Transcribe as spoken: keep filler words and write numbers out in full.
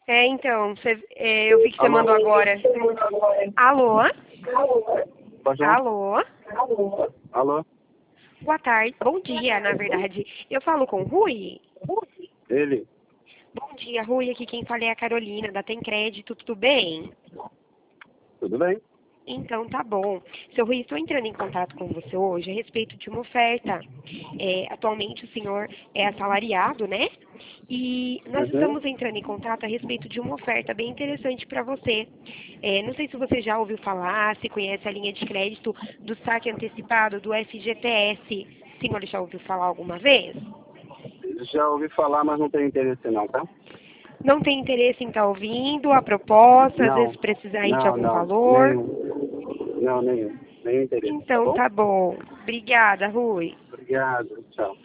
É, então, cê- é, eu vi que você Alô? mandou agora. Alô? Pode falar? Alô? Alô? Boa tarde. Bom dia, na verdade. Eu falo com o Rui? Ele? Bom dia, Rui. Aqui quem fala é a Carolina, da Tem Crédito. Tudo bem? Tudo bem? Então, tá bom. Seu Rui, estou entrando em contato com você hoje a respeito de uma oferta. É, atualmente o senhor é assalariado, né? E nós Uhum. estamos entrando em contato a respeito de uma oferta bem interessante para você. É, não sei se você já ouviu falar, se conhece a linha de crédito do saque antecipado do F G T S. O senhor já ouviu falar alguma vez? Já ouvi falar, mas não tenho interesse não, tá? Não tem interesse em estar ouvindo a proposta, às vezes Não. precisar aí de Não, algum não. valor? Nenhum. Não, nenhum. Nenhum interesse, tá Então, bom? tá bom. Obrigada, Rui. Obrigado. Tchau.